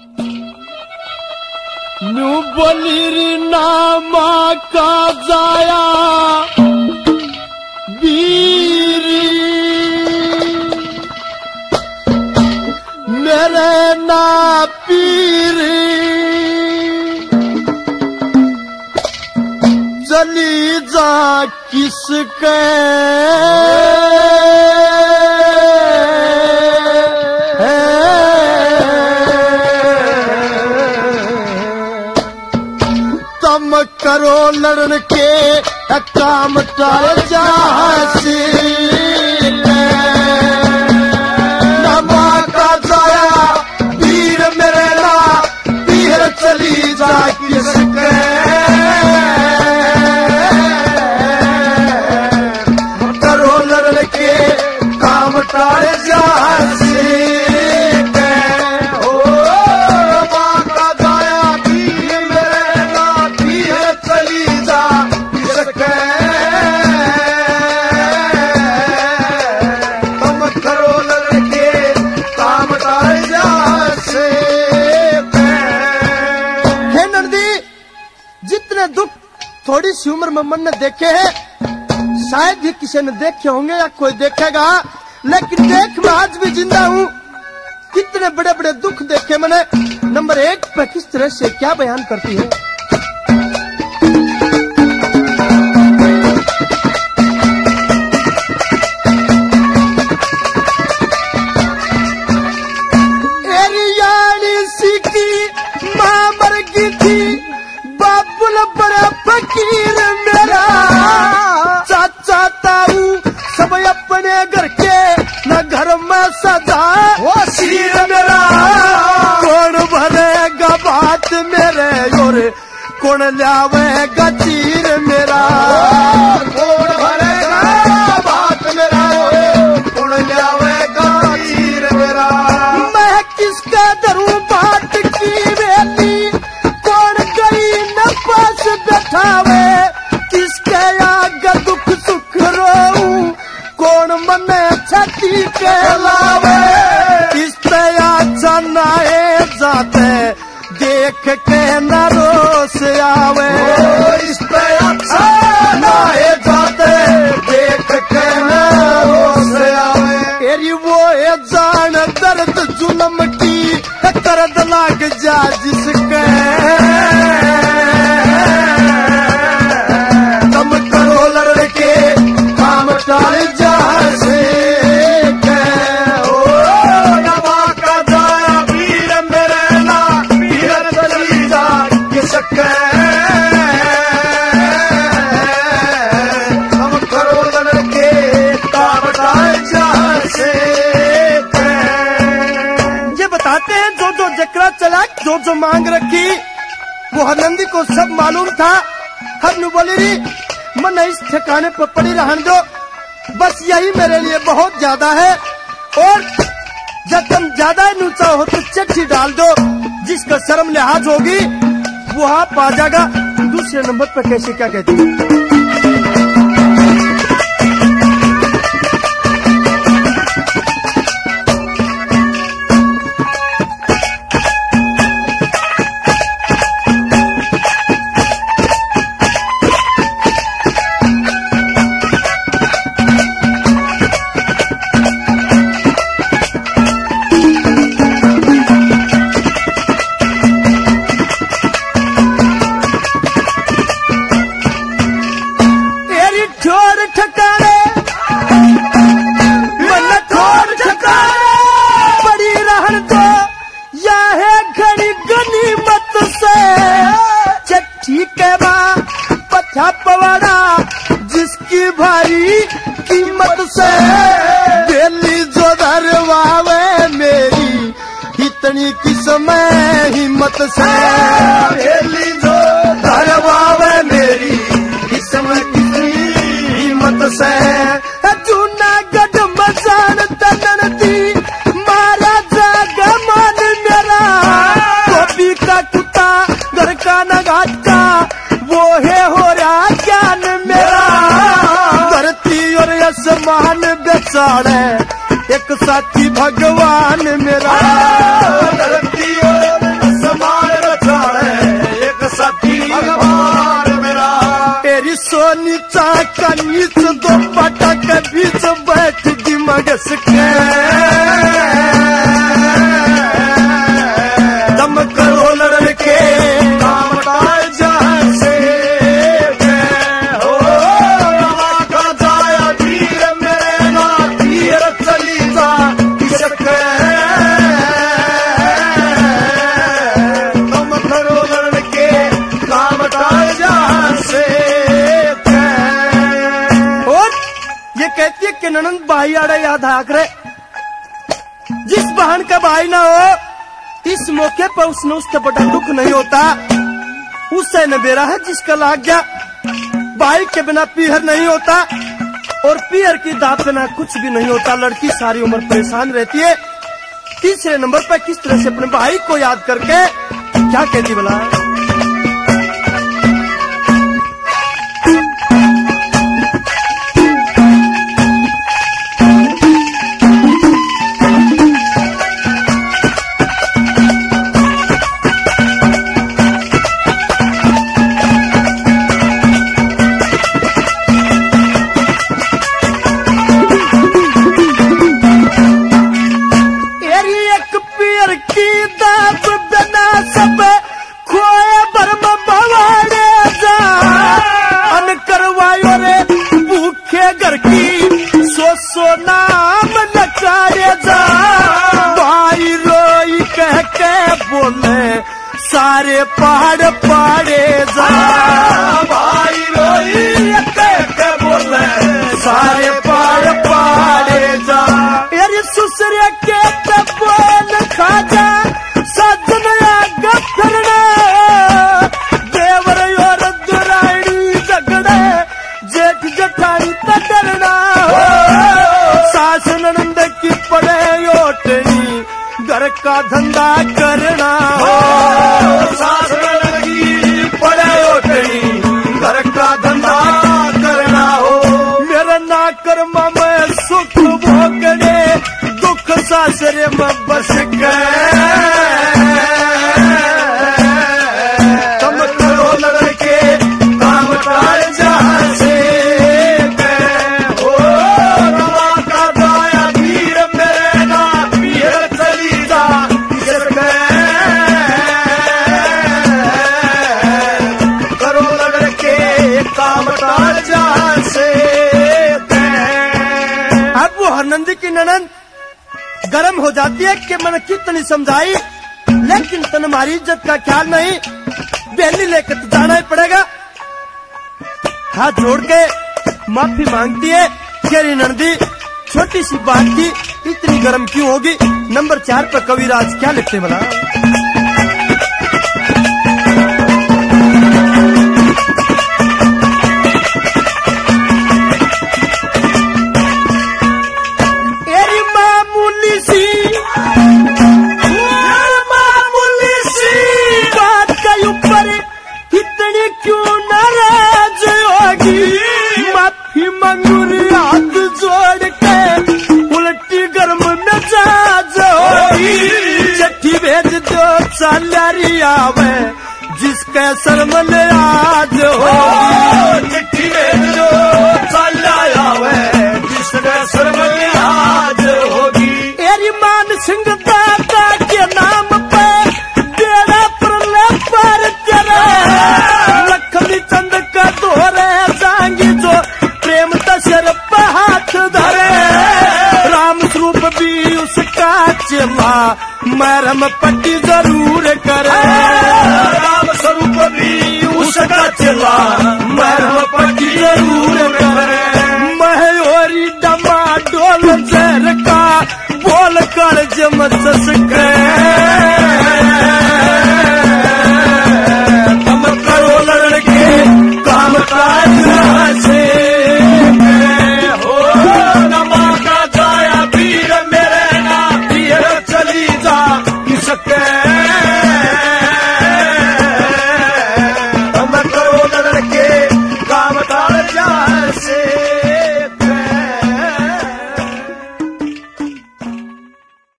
New बोली नामा का जाया बीरी मेरे ना पीरी चली जा किसके तम करो लड़न के काम टाल जासी नमा का जाया वीर मेरे ना पीर चली जा किसके करो लड़न के काम टाल जासी दुख थोड़ी सी उम्र में मन ने देखे हैं, शायद ही किसी ने देखे होंगे या कोई देखेगा, लेकिन देख मैं आज भी जिंदा हूँ। कितने बड़े बड़े दुख देखे मैंने। नंबर 1 पे किस तरह से क्या बयान करती है। एरियानी सी की मां मर गई थी, बाबुल बड़ा फकीर मेरा, चाचा ताऊ सब अपने घर के न घर में सदा वो सिर मेरा। कौन भरेगा बात मेरे और कौन लावेगा चीर मेरा। कौन भरेगा बात मेरा कौन लावेगा चीर मेरा। मैं किसका धरूं बात की बेटी, पास बैठावे किसके आगे दुख सुख रोऊं, कौन मने छाती के लावे। इस पे अच्छा नाए जाते देख के न रोस आवे। इस पे अच्छा नाए जाते देख के न रोस आवे। तेरी वो है जान दर्द जुल्म की दर्द लाग जा जिसके। टाल जासे नमा का जाया वीर मेरे ना पीर चली जा किसके। हम करो लड़के काम टाल जासे। ये बताते हैं जो जो जकरा चला जो जो मांग रखी वो हरनंदी को सब मालूम था। हर बोली रही मन इस ठिकाने पर पड़ी रहन दो, बस यही मेरे लिए बहुत ज्यादा है। और जब तुम ज्यादा ऊंचा हो तो चिट्ठी डाल दो, जिसका शर्म लिहाज होगी वो आप आ जाएगा। दूसरे नंबर पर कैसे क्या कहती है। जिसकी भारी कीमत से दिल्ली जो धरवावे मेरी इतनी किस्म हिम्मत से। दिल्ली जो धरवावे मेरी किस्म कितनी हिम्मत से। जूनागढ़ मसान तनन दी मारा जागा मान मेरा। गोपी का कुत्ता घर का नगाट का वो है हो रहा ज्ञान मेरा। धरती और आसमान बेचारे एक साथी भगवान मेरा। धरती और नीचा का नीच दो पाटा के बीच बैठ दी मगस के दम करो लड़के काम टाल जहां से हो का जाया वीर मेरे ना तीर चली जा किसके दम करो लड़के काम टाल जहां से। और ये कहती है कि ननंद भाई आड़े याद आकर जिस बहन का भाई ना हो इस मौके पर उसने उसका बड़ा दुख नहीं होता। उससे न बेरा है जिसका लाग गया। भाई के बिना पीहर नहीं होता और पीहर की दात बिना कुछ भी नहीं होता। लड़की सारी उम्र परेशान रहती है। तीसरे नंबर पर किस तरह से अपने भाई को याद करके क्या कहती बोला नाम नकारे जा भाई रोई कह के बोले सारे पहाड़ पाड़े जा भाई रोई कह के बोले सारे पहाड़ पाड़े जा। यार सुसरे के बोल खा जा सजन आगे फिरना देवर और दुराड़ी झगड़े जेठ जठानी तड़ना सास ननंद की पड़े ओटनी घर का धंधा करना हो सास ननंद की पड़े ओटनी घर का धंधा करना हो। मेरा ना कर्मा में सुख भोगने दुख सासरे में बस गए तुम करो लड़के काम टाल जहां से नंदी की ननन गरम हो जाती है कि मैंने कितनी समझाई लेकिन तन हमारी इज्जत का ख्याल नहीं। बेली लेकर तो जाना ही पड़ेगा। हाथ जोड़ के माफी मांगती है शेरी नंदी छोटी सी बात थी इतनी गरम क्यों होगी। नंबर 4 पर कविराज क्या लिखते बोला माफी मंगूरी हाथ जोड़ के उल्टी गर्म मिजाज होगी चिट्ठी भेज दो सालारी आवे जिसके शर्म ले आज होगी चिट्ठी भेज दो सालारी आवे जिसके शर्म ले आज होगी। एरी मान सिंह दादा के नाम पे डेरा पर पर तेरा लखनी चंद का दोहरे जाएंगी जो प्रेम दशर पे हाथ धरे राम स्वरूप भी उसका चेला मरम पट्टी जरूर करे राम स्वरूप भी उसका चेला मरम पट्टी जरूर करे। मयूरी डमा डोल जर का बोल कर जम सस